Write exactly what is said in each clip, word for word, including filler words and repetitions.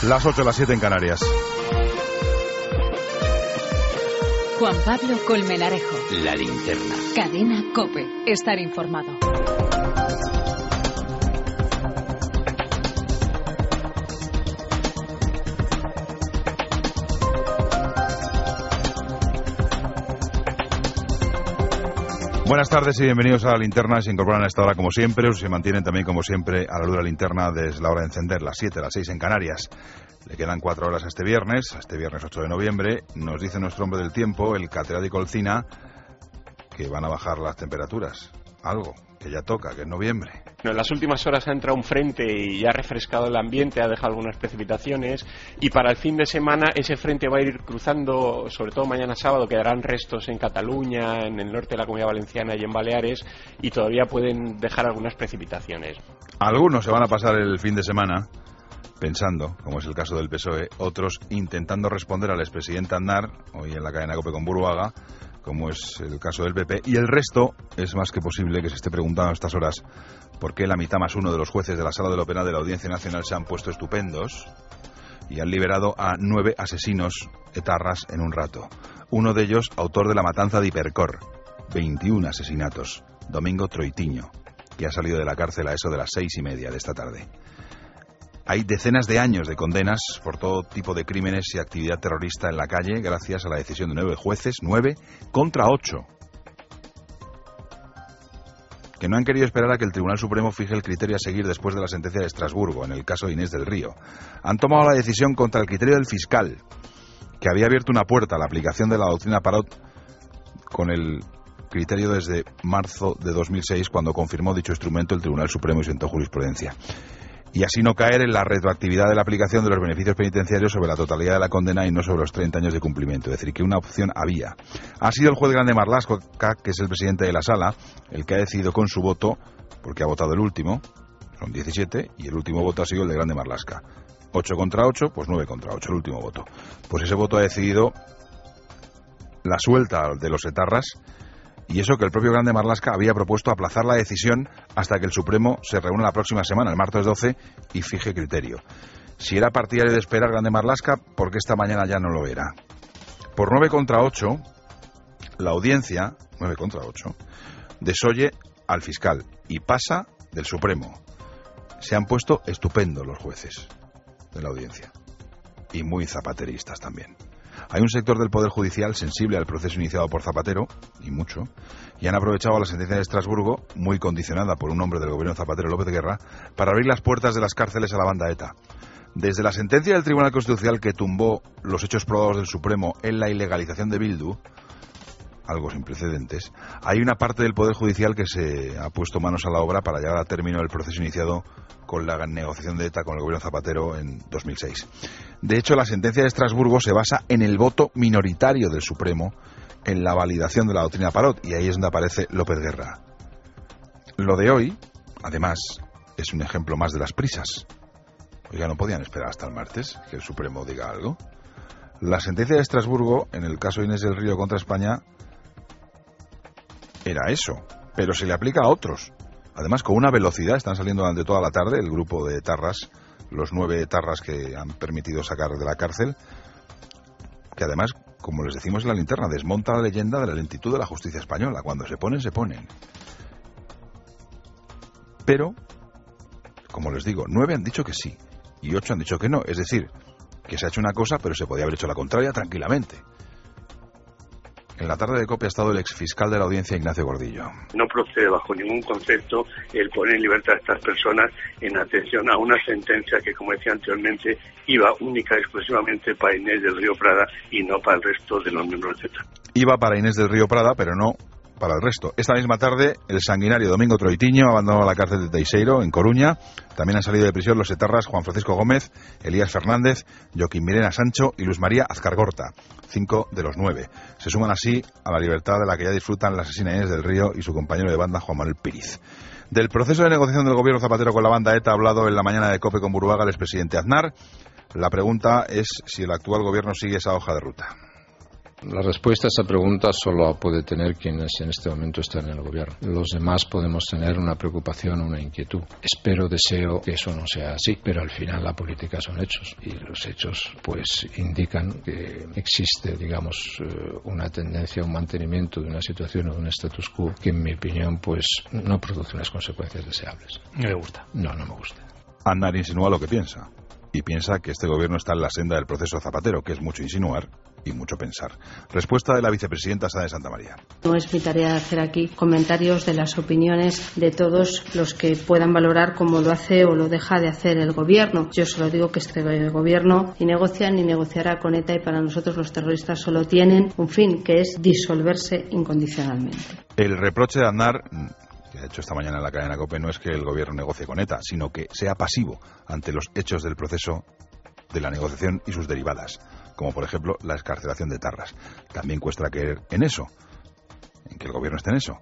Las ocho, las siete en Canarias. Juan Pablo Colmenarejo. La linterna. Cadena COPE. Estar informado. Buenas tardes y bienvenidos a La Linterna. Se incorporan a esta hora como siempre, o se mantienen también como siempre a la luz de la linterna desde la hora de encender, las siete, las seis en Canarias. Le quedan cuatro horas a este viernes, a este viernes ocho de noviembre. Nos dice nuestro hombre del tiempo, el catedrático Olcina, que van a bajar las temperaturas. Algo que ya toca, que es noviembre. No, en las últimas horas ha entrado un frente y ya ha refrescado el ambiente, ha dejado algunas precipitaciones, y para el fin de semana ese frente va a ir cruzando, sobre todo mañana sábado, quedarán restos en Cataluña, en el norte de la Comunidad Valenciana y en Baleares, y todavía pueden dejar algunas precipitaciones. Algunos se van a pasar el fin de semana pensando, como es el caso del P S O E, otros intentando responder al expresidente Aznar, hoy en la cadena COPE con Buruaga, como es el caso del P P, y el resto es más que posible que se esté preguntando a estas horas por qué la mitad más uno de los jueces de la Sala de lo Penal de la Audiencia Nacional se han puesto estupendos y han liberado a nueve asesinos etarras en un rato. Uno de ellos, autor de la matanza de Hipercor, veintiún asesinatos, Domingo Troitiño, que ha salido de la cárcel a eso de las seis y media de esta tarde. Hay decenas de años de condenas por todo tipo de crímenes y actividad terrorista en la calle gracias a la decisión de nueve jueces, nueve contra ocho, que no han querido esperar a que el Tribunal Supremo fije el criterio a seguir después de la sentencia de Estrasburgo, en el caso de Inés del Río. Han tomado la decisión contra el criterio del fiscal, que había abierto una puerta a la aplicación de la doctrina Parot con el criterio desde marzo de dos mil seis, cuando confirmó dicho instrumento el Tribunal Supremo y sentó jurisprudencia. Y así no caer en la retroactividad de la aplicación de los beneficios penitenciarios sobre la totalidad de la condena y no sobre los treinta años de cumplimiento. Es decir, que una opción había. Ha sido el juez grande Marlaska, que es el presidente de la sala, el que ha decidido con su voto, porque ha votado el último, son diecisiete, y el último voto ha sido el de grande Marlaska. ocho contra ocho, pues nueve contra ocho, el último voto. Pues ese voto ha decidido la suelta de los etarras. Y eso que el propio grande Marlaska había propuesto aplazar la decisión hasta que el Supremo se reúna la próxima semana, el martes doce, y fije criterio. Si era partidario de esperar grande Marlaska, ¿por qué esta mañana ya no lo era? Por nueve contra ocho, la audiencia, nueve contra ocho, desoye al fiscal y pasa del Supremo. Se han puesto estupendos los jueces de la audiencia. Y muy zapateristas también. Hay un sector del Poder Judicial sensible al proceso iniciado por Zapatero, y mucho, y han aprovechado la sentencia de Estrasburgo, muy condicionada por un hombre del gobierno Zapatero, López Guerra, para abrir las puertas de las cárceles a la banda ETA. Desde la sentencia del Tribunal Constitucional que tumbó los hechos probados del Supremo en la ilegalización de Bildu, algo sin precedentes, hay una parte del Poder Judicial que se ha puesto manos a la obra para llegar a término el proceso iniciado con la negociación de ETA con el gobierno Zapatero en dos mil seis. De hecho, la sentencia de Estrasburgo se basa en el voto minoritario del Supremo en la validación de la doctrina Parot, y ahí es donde aparece López Guerra. Lo de hoy, además, es un ejemplo más de las prisas. Oiga, ¿no podían esperar hasta el martes que el Supremo diga algo? La sentencia de Estrasburgo, en el caso de Inés del Río contra España, era eso, pero se le aplica a otros. Además, con una velocidad, están saliendo durante toda la tarde el grupo de etarras, los nueve etarras que han permitido sacar de la cárcel, que además, como les decimos en La Linterna, desmonta la leyenda de la lentitud de la justicia española. Cuando se ponen, se ponen. Pero, como les digo, nueve han dicho que sí y ocho han dicho que no. Es decir, que se ha hecho una cosa, pero se podía haber hecho la contraria tranquilamente. En la tarde de COPE ha estado el exfiscal de la audiencia, Ignacio Gordillo. No procede bajo ningún concepto el poner en libertad a estas personas en atención a una sentencia que, como decía anteriormente, iba única y exclusivamente para Inés del Río Prada y no para el resto de los miembros de ETA. Iba para Inés del Río Prada, pero no para el resto. Esta misma tarde, el sanguinario Domingo Troitiño ha abandonado la cárcel de Teixeiro, en Coruña. También han salido de prisión los etarras Juan Francisco Gómez, Elías Fernández, Joaquín Mirena Sancho y Luz María Azcargorta, cinco de los nueve. Se suman así a la libertad de la que ya disfrutan la asesina Inés del Río y su compañero de banda Juan Manuel Píriz. Del proceso de negociación del gobierno Zapatero con la banda ETA ha hablado en la mañana de COPE con Buruaga el expresidente Aznar. La pregunta es si el actual gobierno sigue esa hoja de ruta. La respuesta a esa pregunta solo puede tener quienes en este momento están en el gobierno. Los demás podemos tener una preocupación, una inquietud. Espero, deseo que eso no sea así, pero al final la política son hechos y los hechos pues indican que existe, digamos, una tendencia, un mantenimiento de una situación o de un status quo que en mi opinión pues no produce unas consecuencias deseables. ¿No le gusta? No, no me gusta. Aznar insinúa lo que piensa. Y piensa que este gobierno está en la senda del proceso Zapatero, que es mucho insinuar y mucho pensar. Respuesta de la vicepresidenta Sá de Santamaría. No es mi tarea hacer aquí comentarios de las opiniones de todos los que puedan valorar cómo lo hace o lo deja de hacer el gobierno. Yo solo digo que este gobierno ni negocia ni negociará con ETA y para nosotros los terroristas solo tienen un fin, que es disolverse incondicionalmente. El reproche de Aznar, que ha hecho esta mañana en la cadena COPE, no es que el gobierno negocie con ETA, sino que sea pasivo ante los hechos del proceso de la negociación y sus derivadas, como por ejemplo la excarcelación de etarras. También cuesta creer en eso, en que el gobierno esté en eso,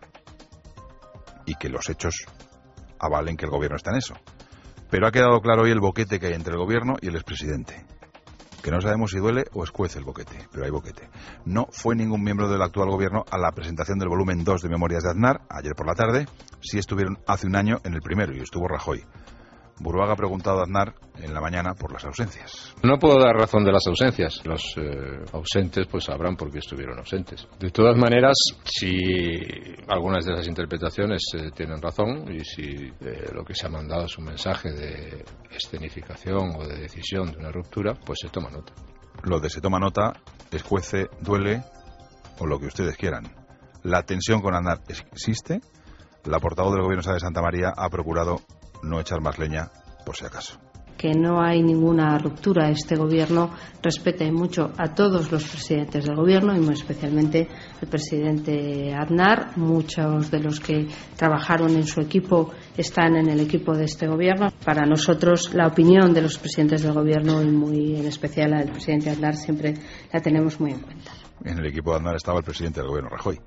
y que los hechos avalen que el gobierno está en eso. Pero ha quedado claro hoy el boquete que hay entre el gobierno y el expresidente, que no sabemos si duele o escuece el boquete, pero hay boquete. No fue ningún miembro del actual gobierno a la presentación del volumen dos de Memorias de Aznar, ayer por la tarde. Sí estuvieron hace un año en el primero, y estuvo Rajoy. Burbaga ha preguntado a Aznar en la mañana por las ausencias. No puedo dar razón de las ausencias. Los eh, ausentes pues sabrán por qué estuvieron ausentes. De todas maneras, si algunas de esas interpretaciones eh, tienen razón y si eh, lo que se ha mandado es un mensaje de escenificación o de decisión de una ruptura, pues se toma nota. Lo de se toma nota, escuece, duele o lo que ustedes quieran. La tensión con Aznar existe. La portavoz del gobierno, Sá de Santamaría, ha procurado no echar más leña por si acaso. Que no hay ninguna ruptura. Este gobierno respeta mucho a todos los presidentes del gobierno y muy especialmente al presidente Aznar. Muchos de los que trabajaron en su equipo están en el equipo de este gobierno. Para nosotros la opinión de los presidentes del gobierno y muy en especial al presidente Aznar siempre la tenemos muy en cuenta. En el equipo de Aznar estaba el presidente del gobierno, Rajoy,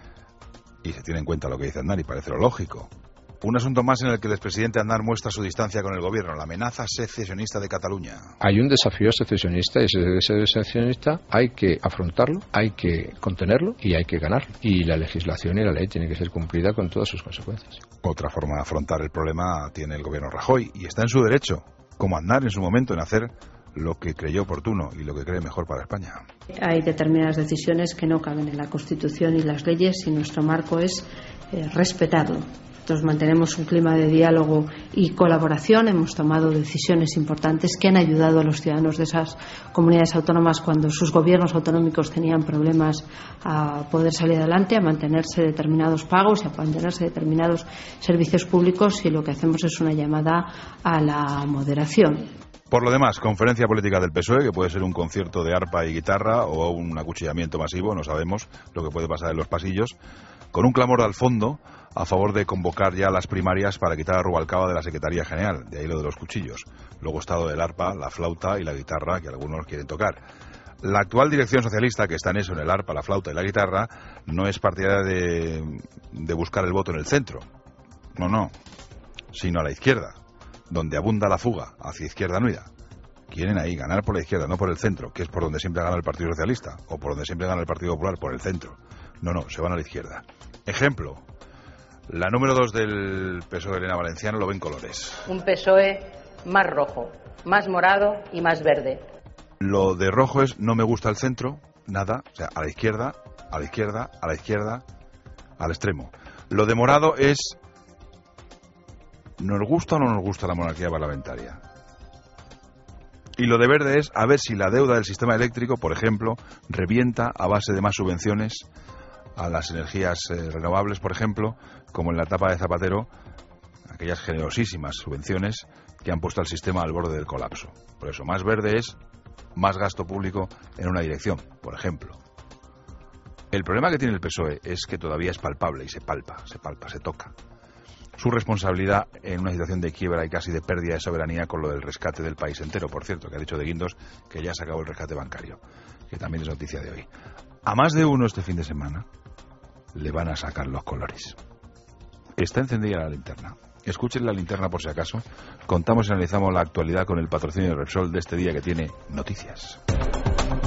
y se tiene en cuenta lo que dice Aznar y parece lo lógico. Un asunto más en el que el expresidente Aznar muestra su distancia con el gobierno, la amenaza secesionista de Cataluña. Hay un desafío secesionista y ese secesionista hay que afrontarlo, hay que contenerlo y hay que ganarlo. Y la legislación y la ley tienen que ser cumplida con todas sus consecuencias. Otra forma de afrontar el problema tiene el gobierno Rajoy y está en su derecho, como Aznar en su momento, en hacer lo que creyó oportuno y lo que cree mejor para España. Hay determinadas decisiones que no caben en la Constitución y las leyes y nuestro marco es eh, respetarlo. Nosotros mantenemos un clima de diálogo y colaboración. Hemos tomado decisiones importantes que han ayudado a los ciudadanos de esas comunidades autónomas cuando sus gobiernos autonómicos tenían problemas a poder salir adelante, a mantenerse determinados pagos y a mantenerse determinados servicios públicos, y lo que hacemos es una llamada a la moderación. Por lo demás, conferencia política del P S O E, que puede ser un concierto de arpa y guitarra o un acuchillamiento masivo, no sabemos lo que puede pasar en los pasillos, con un clamor al fondo a favor de convocar ya las primarias para quitar a Rubalcaba de la Secretaría General, de ahí lo de los cuchillos. Luego estado del arpa, la flauta y la guitarra, que algunos quieren tocar. La actual dirección socialista, que está en eso, en el arpa, la flauta y la guitarra, no es partidaria de, de buscar el voto en el centro, no, no, sino a la izquierda, donde abunda la fuga, hacia Izquierda Unida. Quieren ahí ganar por la izquierda, no por el centro, que es por donde siempre gana el Partido Socialista, o por donde siempre gana el Partido Popular, por el centro. No, no, se van a la izquierda. Ejemplo, la número dos del P S O E, Elena Valenciano, lo ven colores. Un P S O E más rojo, más morado y más verde. Lo de rojo es no me gusta el centro, nada, o sea, a la izquierda, a la izquierda, a la izquierda, al extremo. Lo de morado es ¿nos gusta o no nos gusta la monarquía parlamentaria? Y lo de verde es a ver si la deuda del sistema eléctrico, por ejemplo, revienta a base de más subvenciones a las energías eh, renovables, por ejemplo, como en la etapa de Zapatero, aquellas generosísimas subvenciones que han puesto al sistema al borde del colapso. Por eso, más verde es más gasto público en una dirección, por ejemplo. El problema que tiene el P S O E es que todavía es palpable y se palpa, se palpa, se toca su responsabilidad en una situación de quiebra y casi de pérdida de soberanía con lo del rescate del país entero, por cierto, que ha dicho de Guindos que ya se acabó el rescate bancario, que también es noticia de hoy. A más de uno este fin de semana le van a sacar los colores. Está encendida la linterna. Escuchen la linterna por si acaso. Contamos y analizamos la actualidad con el patrocinio de Repsol de este día que tiene noticias.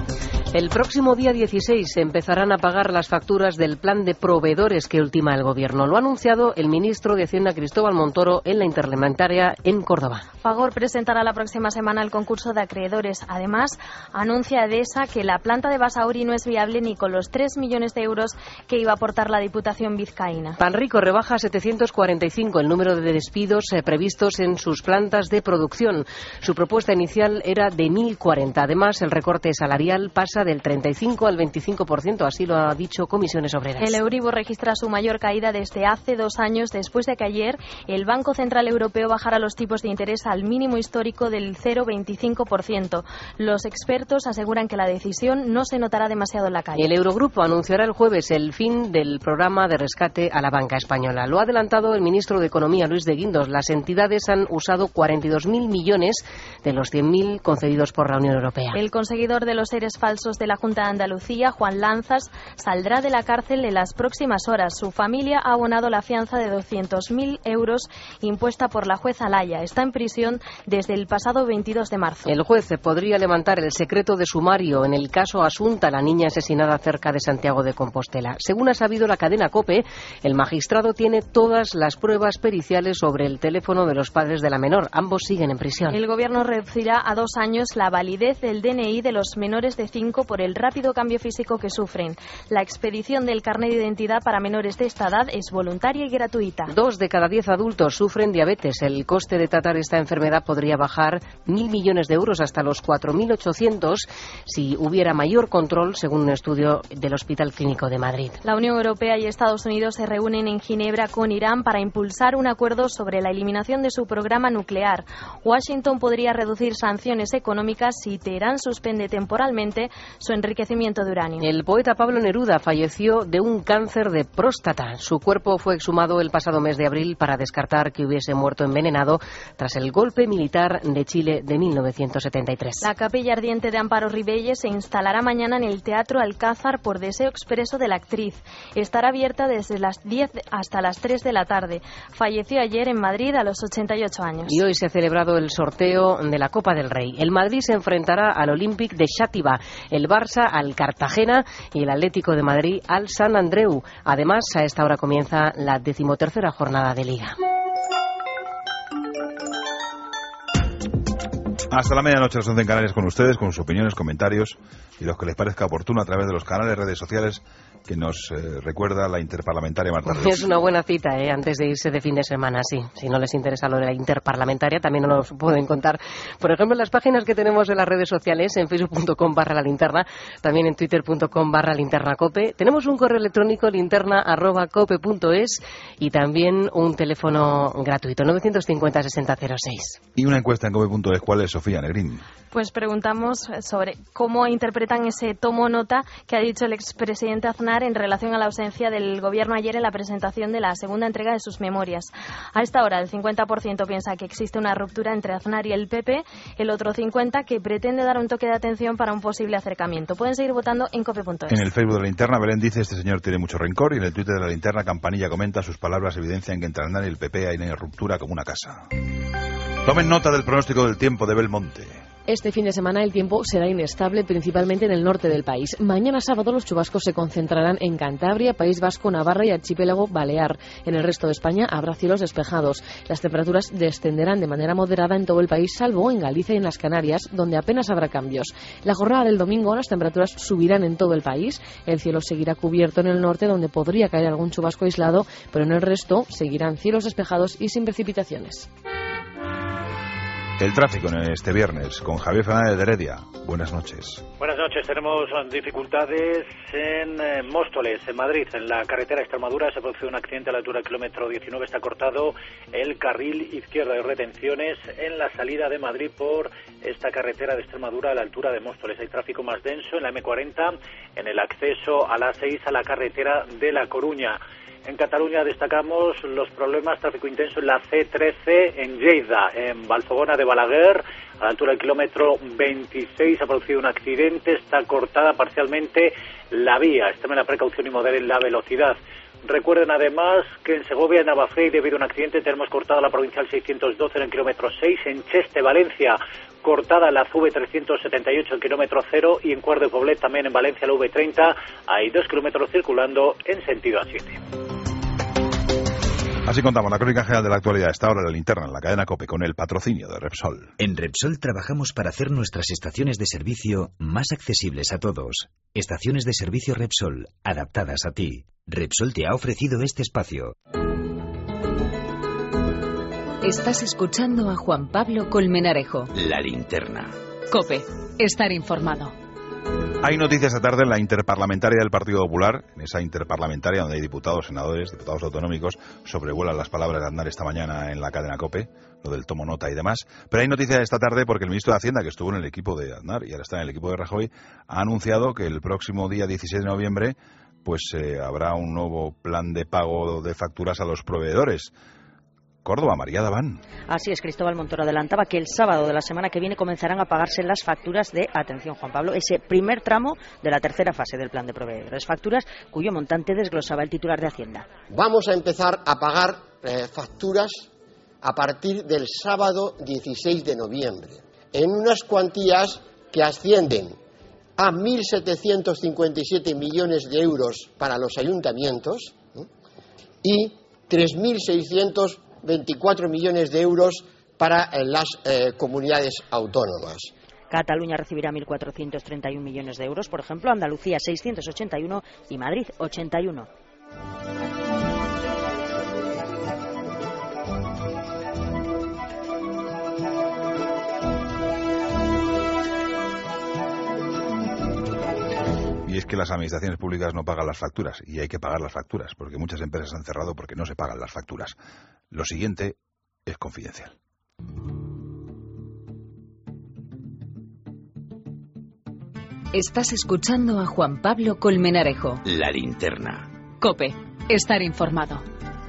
El próximo día dieciséis se empezarán a pagar las facturas del plan de proveedores que ultima el Gobierno. Lo ha anunciado el ministro de Hacienda, Cristóbal Montoro, en la Interparlamentaria en Córdoba. Fagor presentará la próxima semana el concurso de acreedores. Además, anuncia Edesa que la planta de Basauri no es viable ni con los tres millones de euros que iba a aportar la Diputación vizcaína. Panrico rebaja a setecientos cuarenta y cinco el número de despidos eh, previstos en sus plantas de producción. Su propuesta inicial era de mil cuarenta. Además, el recorte salarial pasa del treinta y cinco al veinticinco por ciento, así lo ha dicho Comisiones Obreras. El Euribor registra su mayor caída desde hace dos años, después de que ayer el Banco Central Europeo bajara los tipos de interés al mínimo histórico del cero coma veinticinco por ciento. Los expertos aseguran que la decisión no se notará demasiado en la calle. El Eurogrupo anunciará el jueves el fin del programa de rescate a la banca española. Lo ha adelantado el ministro de Economía, Luis de Guindos. Las entidades han usado cuarenta y dos mil millones de los cien mil concedidos por la Unión Europea. El conseguidor de los seres falsos de la Junta de Andalucía, Juan Lanzas, saldrá de la cárcel en las próximas horas. Su familia ha abonado la fianza de doscientos mil euros impuesta por la jueza Laya. Está en prisión desde el pasado veintidós de marzo. El juez podría levantar el secreto de sumario en el caso Asunta, la niña asesinada cerca de Santiago de Compostela. Según ha sabido la cadena COPE, el magistrado tiene todas las pruebas periciales sobre el teléfono de los padres de la menor. Ambos siguen en prisión. El Gobierno reducirá a dos años la validez del D N I de los menores de cinco por el rápido cambio físico que sufren. La expedición del carnet de identidad para menores de esta edad es voluntaria y gratuita. Dos de cada diez adultos sufren diabetes. El coste de tratar esta enfermedad podría bajar mil millones de euros hasta los cuatro mil ochocientos si hubiera mayor control, según un estudio del Hospital Clínico de Madrid. La Unión Europea y Estados Unidos se reúnen en Ginebra con Irán para impulsar un acuerdo sobre la eliminación de su programa nuclear. Washington podría reducir sanciones económicas si Teherán suspende temporalmente su enriquecimiento de uranio. El poeta Pablo Neruda falleció de un cáncer de próstata. Su cuerpo fue exhumado el pasado mes de abril para descartar que hubiese muerto envenenado tras el golpe militar de Chile de mil novecientos setenta y tres. La capilla ardiente de Amparo Ribelles se instalará mañana en el Teatro Alcázar por deseo expreso de la actriz. Estará abierta desde las diez hasta las tres de la tarde. Falleció ayer en Madrid a los ochenta y ocho años. Y hoy se ha celebrado el sorteo de la Copa del Rey. El Madrid se enfrentará al Olympique de Xàtiva, el Barça al Cartagena y el Atlético de Madrid al Sant Andreu. Además, a esta hora comienza la decimotercera jornada de Liga. Hasta la medianoche, las once en Canarias, con ustedes, con sus opiniones, comentarios y los que les parezca oportuno a través de los canales, redes sociales que nos eh, recuerda la interparlamentaria Marta Reyes. Es una buena cita, ¿eh? Antes de irse de fin de semana, sí. Si no les interesa lo de la interparlamentaria, también nos lo pueden contar. Por ejemplo, en las páginas que tenemos en las redes sociales, en facebook punto com barra la linterna, también en twitter punto com barra linterna cope. Tenemos un correo electrónico, linterna arroba cope punto es, y también un teléfono gratuito, novecientos cincuenta sesenta cero seis. Y una encuesta en cope punto es. ¿Cuál es, Sofía Negrín? Pues preguntamos sobre cómo interpretan ese tomo nota que ha dicho el expresidente Aznar en relación a la ausencia del Gobierno ayer en la presentación de la segunda entrega de sus memorias. A esta hora, el cincuenta por ciento piensa que existe una ruptura entre Aznar y el P P, el otro cincuenta por ciento que pretende dar un toque de atención para un posible acercamiento. Pueden seguir votando en cope punto es. En el Facebook de la Linterna, Belén dice: este señor tiene mucho rencor, y en el Twitter de la Linterna, Campanilla comenta: sus palabras evidencian que entre Aznar y el P P hay una ruptura como una casa. Tomen nota del pronóstico del tiempo de Belmonte. Este fin de semana el tiempo será inestable, principalmente en el norte del país. Mañana sábado los chubascos se concentrarán en Cantabria, País Vasco, Navarra y Archipiélago Balear. En el resto de España habrá cielos despejados. Las temperaturas descenderán de manera moderada en todo el país, salvo en Galicia y en las Canarias, donde apenas habrá cambios. La jornada del domingo las temperaturas subirán en todo el país. El cielo seguirá cubierto en el norte, donde podría caer algún chubasco aislado, pero en el resto seguirán cielos despejados y sin precipitaciones. El tráfico en este viernes con Javier Fernández de Heredia. Buenas noches. Buenas noches. Tenemos dificultades en eh, Móstoles, en Madrid. En la carretera Extremadura se ha producido un accidente a la altura del kilómetro diecinueve. Está cortado el carril izquierdo. Hay retenciones en la salida de Madrid por esta carretera de Extremadura a la altura de Móstoles. Hay tráfico más denso en la eme cuarenta, en el acceso a la A seis a la carretera de La Coruña. En Cataluña destacamos los problemas, tráfico intenso en la ce trece en Lleida, en Vallfogona de Balaguer, a la altura del kilómetro veintiséis ha producido un accidente, está cortada parcialmente la vía, extreme la precaución y moderen la velocidad. Recuerden además que en Segovia, en Navafrey, debido a un accidente, tenemos cortada la provincial seiscientos doce en el kilómetro seis, en Cheste, Valencia, cortada la V trescientos setenta y ocho en kilómetro cero, y en Cuart de Poblet, también en Valencia, la V treinta, hay dos kilómetros circulando en sentido A siete. Así contamos la crónica general de la actualidad. Esta hora la linterna en la cadena COPE con el patrocinio de Repsol. En Repsol trabajamos para hacer nuestras estaciones de servicio más accesibles a todos. Estaciones de servicio Repsol, adaptadas a ti. Repsol te ha ofrecido este espacio. Estás escuchando a Juan Pablo Colmenarejo. La linterna. COPE, estar informado. Hay noticias esta tarde en la interparlamentaria del Partido Popular, en esa interparlamentaria donde hay diputados, senadores, diputados autonómicos. Sobrevuelan las palabras de Aznar esta mañana en la cadena COPE, lo del tomo nota y demás. Pero hay noticias esta tarde porque el ministro de Hacienda, que estuvo en el equipo de Aznar y ahora está en el equipo de Rajoy, ha anunciado que el próximo día dieciséis de noviembre pues eh, habrá un nuevo plan de pago de facturas a los proveedores. Córdoba, María Daván. Así es, Cristóbal Montoro adelantaba que el sábado de la semana que viene comenzarán a pagarse las facturas de, atención Juan Pablo, ese primer tramo de la tercera fase del plan de proveedores. Facturas cuyo montante desglosaba el titular de Hacienda. Vamos a empezar a pagar eh, facturas a partir del sábado dieciséis de noviembre, en unas cuantías que ascienden a mil setecientos cincuenta y siete millones de euros para los ayuntamientos, ¿no?, y tres mil seiscientos veinticuatro millones de euros para eh, las eh, comunidades autónomas. Cataluña recibirá mil cuatrocientos treinta y uno millones de euros, por ejemplo, Andalucía seiscientos ochenta y uno y Madrid ochenta y uno. Y es que las administraciones públicas no pagan las facturas, y hay que pagar las facturas, porque muchas empresas han cerrado porque no se pagan las facturas. Lo siguiente es confidencial. Estás escuchando a Juan Pablo Colmenarejo. La linterna. COPE, estar informado.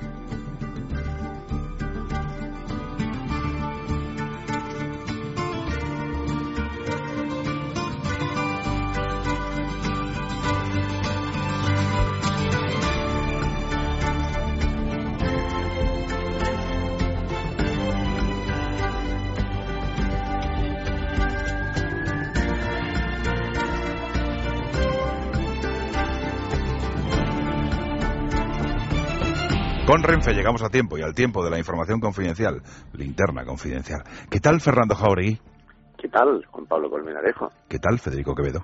Con Renfe llegamos a tiempo y al tiempo de la información confidencial, linterna confidencial. ¿Qué tal, Fernando Jauregui? ¿Qué tal, Juan Pablo Colmenarejo? ¿Qué tal, Federico Quevedo?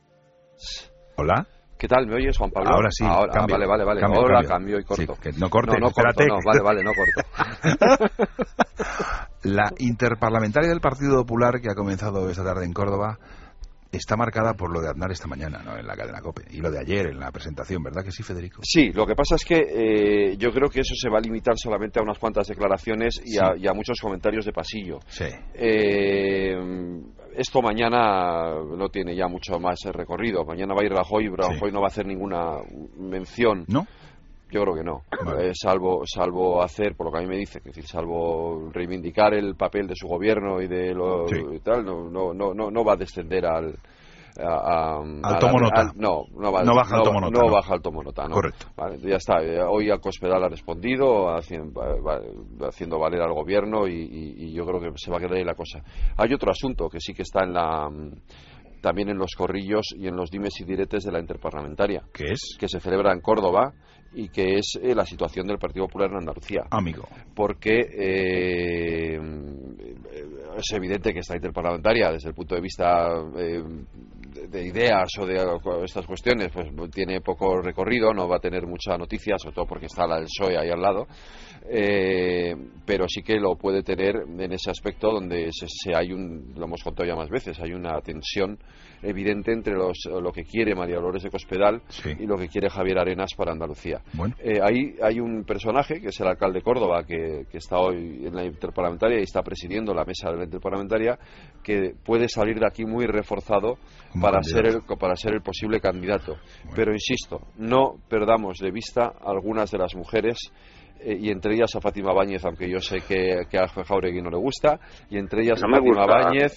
¿Hola? ¿Qué tal? ¿Me oyes, Juan Pablo? Ahora sí. Ahora, cambio, ah, vale, vale, vale. Cambio, Ahora cambio. cambio y corto. Sí, que no cortes, no, no espérate. corto, no, vale, vale, no corto. La interparlamentaria del Partido Popular que ha comenzado esta tarde en Córdoba está marcada por lo de Aznar esta mañana, ¿no?, en la cadena COPE, y lo de ayer en la presentación, ¿verdad que sí, Federico? Sí, lo que pasa es que eh, yo creo que eso se va a limitar solamente a unas cuantas declaraciones y, sí. a, y a muchos comentarios de pasillo. Sí. Eh, esto mañana no tiene ya mucho más recorrido. Mañana va a ir Rajoy y Rajoy sí. no va a hacer ninguna mención. ¿No? Yo creo que no, vale. eh, salvo salvo hacer, por lo que a mí me dice, es decir, salvo reivindicar el papel de su gobierno y de lo sí. y tal, no no no no no va a descender al a, a, al a tomo la, nota. Al, no, no, va, no baja no, el tomo nota. No, no baja el tomo nota, no. Correcto. Vale, ya está. Hoy Cospedal ha respondido, haciendo, haciendo valer al gobierno y, y, y yo creo que se va a quedar ahí la cosa. Hay otro asunto que sí que está en la también en los corrillos y en los dimes y diretes de la interparlamentaria. ¿Qué es? Que se celebra en Córdoba y que es eh, la situación del Partido Popular en Andalucía. Amigo. Porque eh, es evidente que esta interparlamentaria, desde el punto de vista eh, de ideas o de estas cuestiones, pues tiene poco recorrido, no va a tener mucha noticia, sobre todo porque está la del P S O E ahí al lado, eh, pero sí que lo puede tener en ese aspecto donde se, se hay un, lo hemos contado ya más veces, hay una tensión evidente entre los, lo que quiere María Dolores de Cospedal sí. y lo que quiere Javier Arenas para Andalucía. Bueno. Eh, ahí hay un personaje que es el alcalde de Córdoba que, que está hoy en la interparlamentaria y está presidiendo la mesa de la interparlamentaria, que puede salir de aquí muy reforzado para ser, el, para ser el posible candidato. Bueno. Pero insisto, no perdamos de vista algunas de las mujeres eh, y entre ellas a Fátima Báñez, aunque yo sé que, que a Jauregui no le gusta, y entre ellas no a Fátima gusta. Báñez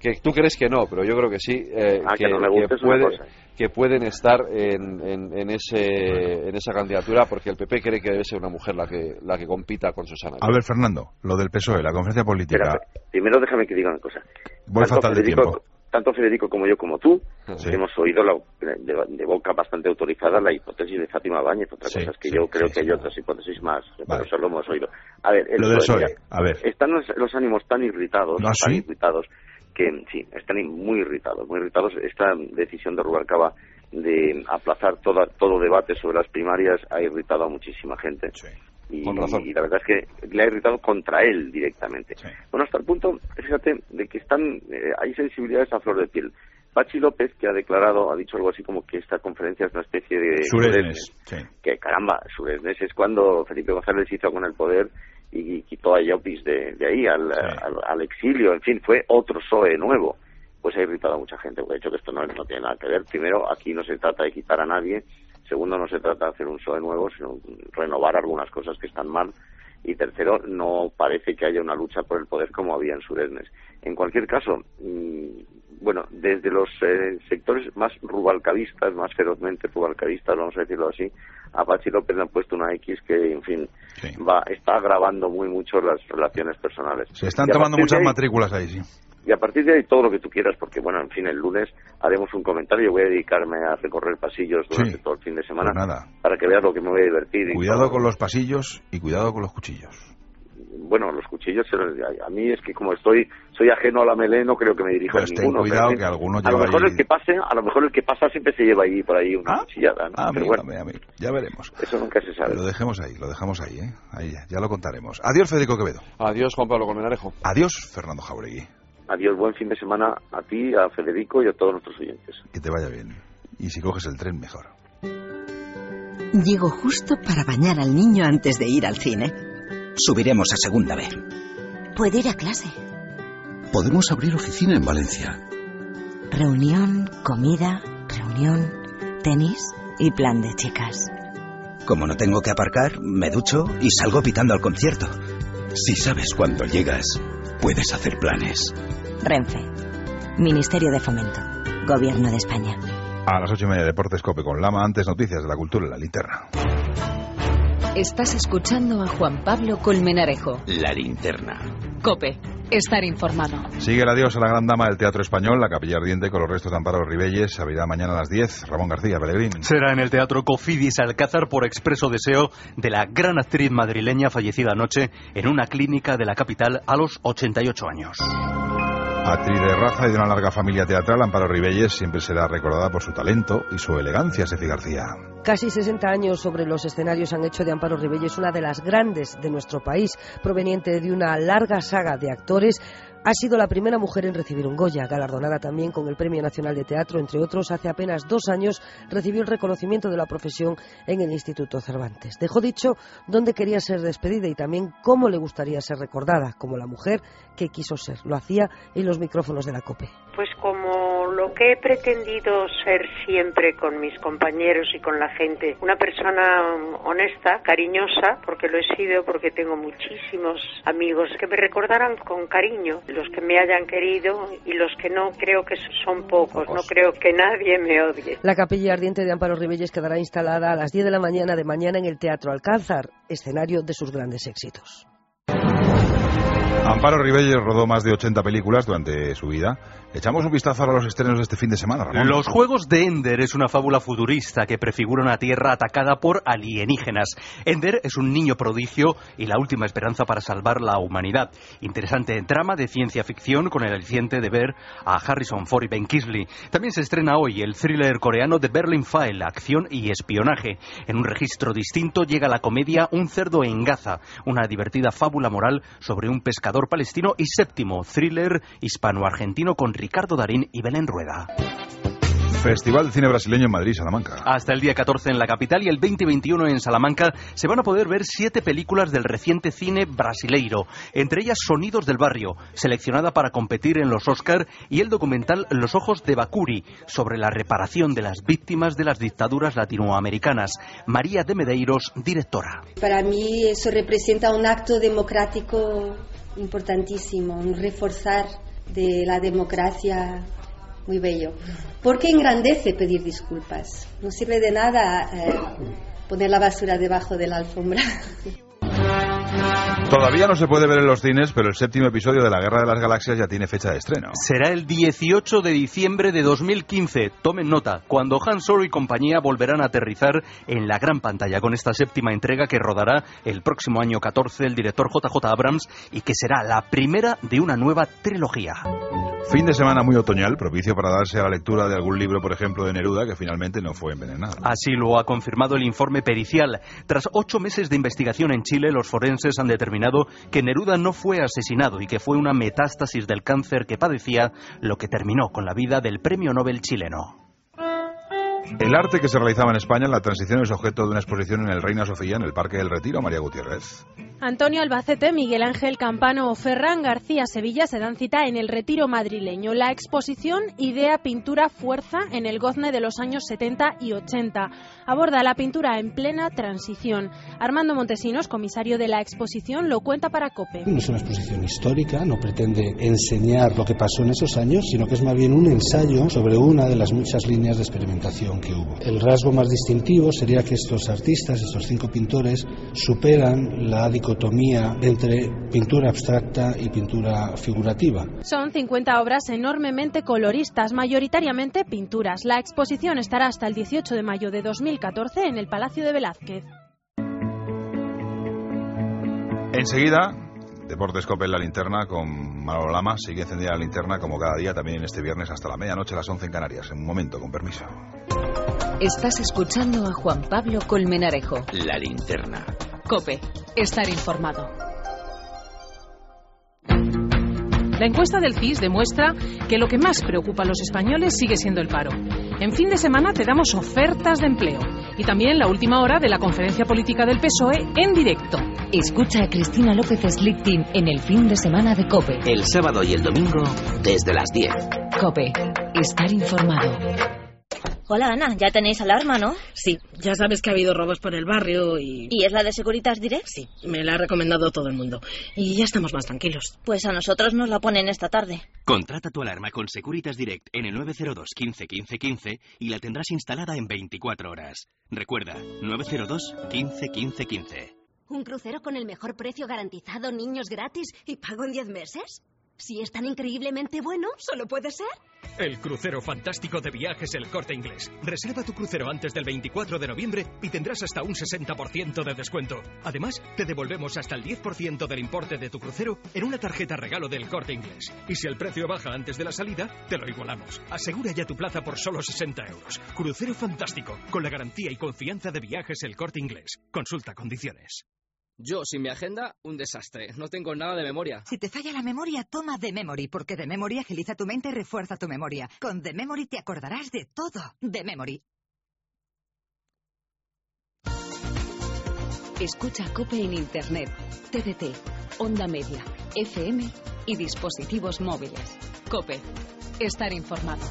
que tú crees que no, pero yo creo que sí, eh, ah, que, que, no me gusta, que, puede, cosa. que pueden estar en, en, en, ese, en esa candidatura, porque el P P cree que debe ser una mujer la que la que compita con Susana. A ver, Fernando, lo del P S O E, la conferencia política. Espera, primero déjame que diga una cosa. Voy tanto fatal Federico, de tiempo. Tanto Federico como yo como tú sí. hemos oído la, de, de boca bastante autorizada la hipótesis de Fátima Báñez. Otra sí, cosa es que sí, yo creo sí, que sí, hay sí. otras hipótesis más, vale. pero eso lo hemos oído. A ver, el lo del P S O E, mira, a ver. Están los, los ánimos tan irritados, ¿Ah, tan sí? irritados, que sí, están muy irritados, muy irritados. Esta decisión de Rubalcaba de aplazar toda, todo debate sobre las primarias ha irritado a muchísima gente. Sí. Y, Con razón. y la verdad es que le ha irritado contra él directamente. Sí. Bueno, hasta el punto, fíjate, de que están eh, hay sensibilidades a flor de piel. Pachi López, que ha declarado, ha dicho algo así como que esta conferencia es una especie de Suresnes, sí. que caramba, Suresnes es cuando Felipe González hizo con el poder y quitó a Llopis de, de ahí al, sí. al, al exilio, en fin, fue otro P S O E nuevo. Pues ha irritado a mucha gente, porque de hecho que esto no, no tiene nada que ver. Primero, aquí no se trata de quitar a nadie. Segundo, no se trata de hacer un P S O E nuevo, sino renovar algunas cosas que están mal. Y tercero, no parece que haya una lucha por el poder como había en Suresnes. En cualquier caso, mmm, bueno, desde los eh, sectores más rubalcabistas, más ferozmente rubalcabistas, vamos a decirlo así, a Pachi López le han puesto una X que, en fin, sí. va está agravando muy mucho las relaciones personales. Se están y tomando muchas ahí, matrículas ahí, sí. Y a partir de ahí todo lo que tú quieras, porque bueno, en fin, el lunes haremos un comentario. Yo voy a dedicarme a recorrer pasillos durante sí. todo el fin de semana pues nada. para que veas lo que me voy a divertir. Cuidado y con los pasillos y cuidado con los cuchillos. Bueno, los cuchillos, a mí es que como estoy soy ajeno a la melee, no creo que me dirija pues a ninguno. Ten cuidado pero, que alguno a lo lleva mejor ahí... el que pase, a lo mejor el que pasa siempre se lleva ahí por ahí una ¿Ah? cuchillada, ¿no? Ah, Pero amigo, bueno, amigo, ya veremos. Eso nunca se sabe. Lo dejemos ahí, lo dejamos ahí, ¿eh? Ahí ya, ya lo contaremos. Adiós, Federico Quevedo. Adiós, Juan Pablo Colmenarejo. Adiós, Fernando Jauregui. Adiós, buen fin de semana a ti, a Federico y a todos nuestros oyentes. Que te vaya bien. Y si coges el tren, mejor. Llego justo para bañar al niño antes de ir al cine. Subiremos a segunda B. ¿Puede ir a clase? Podemos abrir oficina en Valencia. Reunión, comida, reunión, tenis y plan de chicas. Como no tengo que aparcar, me ducho y salgo pitando al concierto. Si sabes cuándo llegas, puedes hacer planes. Renfe, Ministerio de Fomento, Gobierno de España. A las ocho y media, Deportes Cope con Lama. Antes, noticias de la cultura en la linterna. Estás escuchando a Juan Pablo Colmenarejo. La linterna. Cope, estar informado. Sigue el adiós a la gran dama del teatro español. La Capilla Ardiente con los restos de Amparo Ribelles se abrirá mañana a las diez. Ramón García, Pellegrín. Será en el Teatro Cofidis Alcázar por expreso deseo de la gran actriz madrileña fallecida anoche en una clínica de la capital a los ochenta y ocho años. Actriz de raza y de una larga familia teatral, Amparo Ribelles siempre será recordada por su talento y su elegancia, Sefi García. Casi sesenta años sobre los escenarios han hecho de Amparo Ribelles una de las grandes de nuestro país. Proveniente de una larga saga de actores, ha sido la primera mujer en recibir un Goya, galardonada también con el Premio Nacional de Teatro, entre otros. Hace apenas dos años recibió el reconocimiento de la profesión en el Instituto Cervantes. Dejó dicho dónde quería ser despedida y también cómo le gustaría ser recordada, como la mujer que quiso ser. Lo hacía en los micrófonos de la COPE. Pues como lo que he pretendido ser siempre con mis compañeros y con la gente, una persona honesta, cariñosa, porque lo he sido, porque tengo muchísimos amigos que me recordarán con cariño, los que me hayan querido y los que no, creo que son pocos, no creo que nadie me odie. La Capilla Ardiente de Amparo Ribelles quedará instalada a las diez de la mañana de mañana en el Teatro Alcázar, escenario de sus grandes éxitos. Amparo Ribelles rodó más de ochenta películas durante su vida. Echamos un vistazo ahora a los estrenos de este fin de semana, Ramón. Los Juegos de Ender es una fábula futurista que prefigura una Tierra atacada por alienígenas. Ender es un niño prodigio y la última esperanza para salvar la humanidad. Interesante drama de ciencia ficción con el aliciente de ver a Harrison Ford y Ben Kingsley. También se estrena hoy el thriller coreano The Berlin File, acción y espionaje. En un registro distinto llega la comedia Un cerdo en Gaza, una divertida fábula moral sobre un pescador palestino, y Séptimo, thriller hispano-argentino con Ricardo Darín y Belén Rueda. Festival de Cine Brasileño en Madrid, Salamanca. Hasta el día catorce en la capital y el veinte y veintiuno en Salamanca se van a poder ver siete películas del reciente cine brasileiro, entre ellas Sonidos del Barrio, seleccionada para competir en los Oscar, y el documental Los Ojos de Bacuri, sobre la reparación de las víctimas de las dictaduras latinoamericanas. María de Medeiros, directora. Para mí eso representa un acto democrático importantísimo, un reforzar de la democracia, muy bello. Porque engrandece pedir disculpas. No sirve de nada eh, poner la basura debajo de la alfombra. Todavía no se puede ver en los cines, pero el séptimo episodio de La Guerra de las Galaxias ya tiene fecha de estreno. Será el dieciocho de diciembre de dos mil quince. Tomen nota, cuando Han Solo y compañía volverán a aterrizar en la gran pantalla con esta séptima entrega que rodará el próximo año catorce el director J J Abrams y que será la primera de una nueva trilogía. Fin de semana muy otoñal, propicio para darse a la lectura de algún libro, por ejemplo, de Neruda, que finalmente no fue envenenado. Así lo ha confirmado el informe pericial. Tras ocho meses de investigación en Chile, los forenses han determinado que Neruda no fue asesinado y que fue una metástasis del cáncer que padecía, lo que terminó con la vida del premio Nobel chileno. El arte que se realizaba en España en la transición es objeto de una exposición en el Reina Sofía, en el Parque del Retiro. María Gutiérrez. Antonio Albacete, Miguel Ángel Campano o Ferran García Sevilla se dan cita en el Retiro madrileño. La exposición Idea, Pintura, Fuerza en el Gozne de los años setenta y ochenta. Aborda la pintura en plena transición. Armando Montesinos, comisario de la exposición, lo cuenta para COPE. No es una exposición histórica, no pretende enseñar lo que pasó en esos años, sino que es más bien un ensayo sobre una de las muchas líneas de experimentación que hubo. El rasgo más distintivo sería que estos artistas, estos cinco pintores, superan la dicotomía entre pintura abstracta y pintura figurativa. Son cincuenta obras enormemente coloristas, mayoritariamente pinturas. La exposición estará hasta el dieciocho de mayo de dos mil catorce en el Palacio de Velázquez. Enseguida, Deportes COPE en la linterna con Manolo Lama. Sigue encendida la linterna como cada día, también este viernes hasta la medianoche a las once en Canarias. En un momento, con permiso. Estás escuchando a Juan Pablo Colmenarejo. La linterna. COPE. Estar informado. La encuesta del C I S demuestra que lo que más preocupa a los españoles sigue siendo el paro. En fin de semana te damos ofertas de empleo y también la última hora de la conferencia política del P S O E en directo. Escucha a Cristina López Slichting en el fin de semana de COPE. El sábado y el domingo desde las diez. COPE. Estar informado. Hola, Ana, ya tenéis alarma, ¿no? Sí, ya sabes que ha habido robos por el barrio y... ¿Y es la de Securitas Direct? Sí, me la ha recomendado todo el mundo. Y ya estamos más tranquilos. Pues a nosotros nos la ponen esta tarde. Contrata tu alarma con Securitas Direct en el nueve cero dos, quince, quince, quince y la tendrás instalada en veinticuatro horas. Recuerda, nueve cero dos, quince, quince, quince. ¿Un crucero con el mejor precio garantizado, niños gratis y pago en diez meses? Si es tan increíblemente bueno, ¿solo puede ser? El crucero fantástico de Viajes El Corte Inglés. Reserva tu crucero antes del veinticuatro de noviembre y tendrás hasta un sesenta por ciento de descuento. Además, te devolvemos hasta el diez por ciento del importe de tu crucero en una tarjeta regalo del Corte Inglés. Y si el precio baja antes de la salida, te lo igualamos. Asegura ya tu plaza por solo sesenta euros. Crucero fantástico, con la garantía y confianza de Viajes El Corte Inglés. Consulta condiciones. Yo, sin mi agenda, un desastre. No tengo nada de memoria. Si te falla la memoria, toma The Memory, porque The Memory agiliza tu mente y refuerza tu memoria. Con The Memory te acordarás de todo. The Memory. Escucha COPE en Internet, T D T, Onda Media, F M y dispositivos móviles. COPE. Estar informado.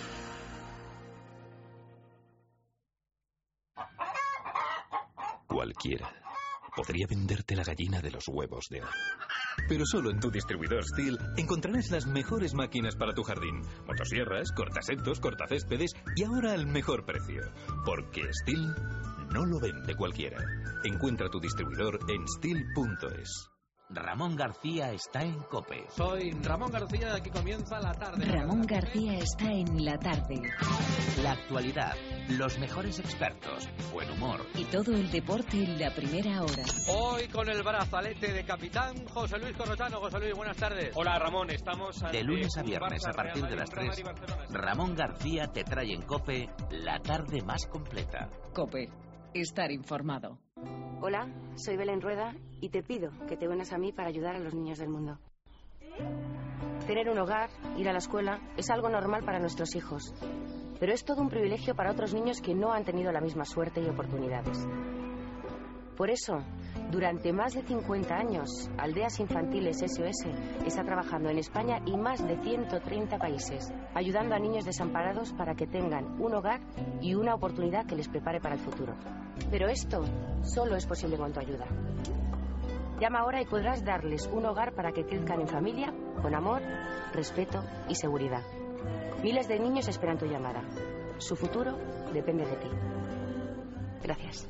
Cualquiera podría venderte la gallina de los huevos de oro. Pero solo en tu distribuidor Stihl encontrarás las mejores máquinas para tu jardín. Motosierras, cortasentos, cortacéspedes y ahora al mejor precio. Porque Stihl no lo vende cualquiera. Encuentra tu distribuidor en stihl punto es. Ramón García está en COPE. Soy Ramón García, aquí comienza la tarde. Ramón García está en la tarde. La actualidad, los mejores expertos, buen humor. Y todo el deporte en la primera hora. Hoy con el brazalete de capitán José Luis Corrochano. José Luis, buenas tardes. Hola Ramón, estamos... De lunes a viernes a partir de las tres, Ramón García te trae en COPE la tarde más completa. COPE, estar informado. Hola, soy Belén Rueda y te pido que te unas a mí para ayudar a los niños del mundo. Tener un hogar, ir a la escuela, es algo normal para nuestros hijos, pero es todo un privilegio para otros niños que no han tenido la misma suerte y oportunidades. Por eso, durante más de cincuenta años, Aldeas Infantiles S O S está trabajando en España y más de ciento treinta países, ayudando a niños desamparados para que tengan un hogar y una oportunidad que les prepare para el futuro. Pero esto solo es posible con tu ayuda. Llama ahora y podrás darles un hogar para que crezcan en familia con amor, respeto y seguridad. Miles de niños esperan tu llamada. Su futuro depende de ti. Gracias.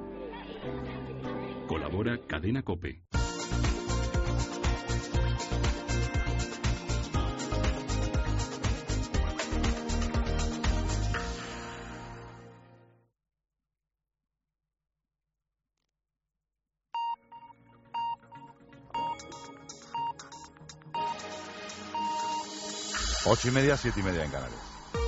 Colabora Cadena COPE. Ocho y media, siete y media en Canarias.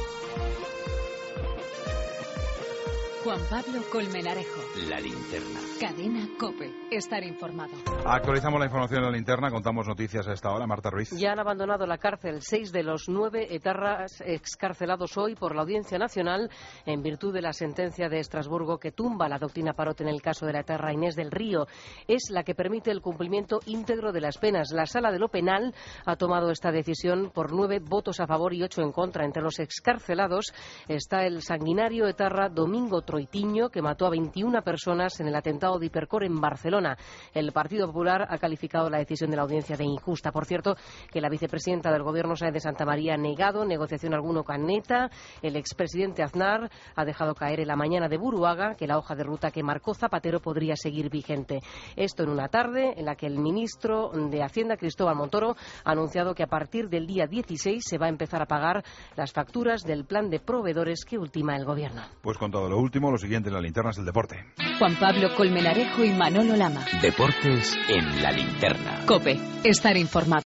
Juan Pablo Colmenarejo. La linterna. Cadena COPE. Estar informado. Actualizamos la información en la linterna, contamos noticias a esta hora. Marta Ruiz. Ya han abandonado la cárcel seis de los nueve etarras excarcelados hoy por la Audiencia Nacional en virtud de la sentencia de Estrasburgo que tumba la doctrina Parot en el caso de la etarra Inés del Río. Es la que permite el cumplimiento íntegro de las penas. La Sala de lo Penal ha tomado esta decisión por nueve votos a favor y ocho en contra. Entre los excarcelados está el sanguinario etarra Domingo Troitiño, que mató a veintiuna personas en el atentado de Hipercor en Barcelona. El Partido Popular ha calificado la decisión de la audiencia de injusta. Por cierto, que la vicepresidenta del Gobierno, Sáenz de Santa María, ha negado negociación alguna con ETA. El expresidente Aznar ha dejado caer en la mañana de Buruaga que la hoja de ruta que marcó Zapatero podría seguir vigente. Esto en una tarde en la que el ministro de Hacienda, Cristóbal Montoro, ha anunciado que a partir del día dieciséis se va a empezar a pagar las facturas del plan de proveedores que ultima el Gobierno. Pues con todo lo último, lo siguiente en la linterna es el deporte. Juan Pablo Colmenarejo y Manolo Lama. Deportes en la linterna. COPE. Estar informado.